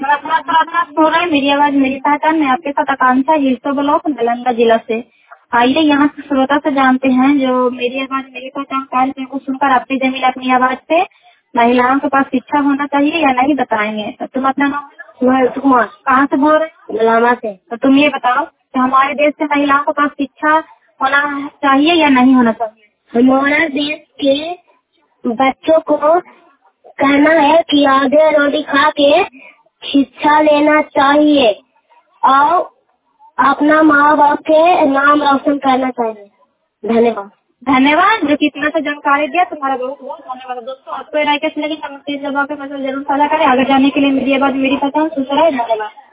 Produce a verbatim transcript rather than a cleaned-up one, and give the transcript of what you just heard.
थोड़ा थोड़ा थोड़ा थोड़ा सुन रहे हैं मेरी आवाज मेरी पहचान में आपके साथ आकांक्षा हिलसो ब्लॉक नालंदा जिला से। आइए यहाँ से श्रोता से जानते हैं जो मेरी आवाज मेरी पहचान कार्यक्रम को सुनकर अपनी जमीन अपनी आवाज से महिलाओं के पास शिक्षा होना चाहिए या नहीं बताएंगे। तो तुम अपना नाम सुमन कुमार कहाँ से बोल रहे हैं? गुलामा से। तो तुम ये बताओ कि हमारे देश से महिलाओं के पास शिक्षा होना चाहिए या नहीं होना चाहिए? हमारे देश के बच्चों को कहना है कि आधे रोटी खा के शिक्षा लेना चाहिए और अपना माँ बाप के नाम रोशन करना चाहिए। धन्यवाद। धन्यवाद जो कि इतना सा जानकारी दिया, तुम्हारा बहुत बहुत धन्यवाद। दोस्तों आपको राय कैसी लगी कमेंट जवाब में जरूर साझा करें। आगे जाने के लिए मेरी आवाज मेरी पहचान सुनते रहे। धन्यवाद।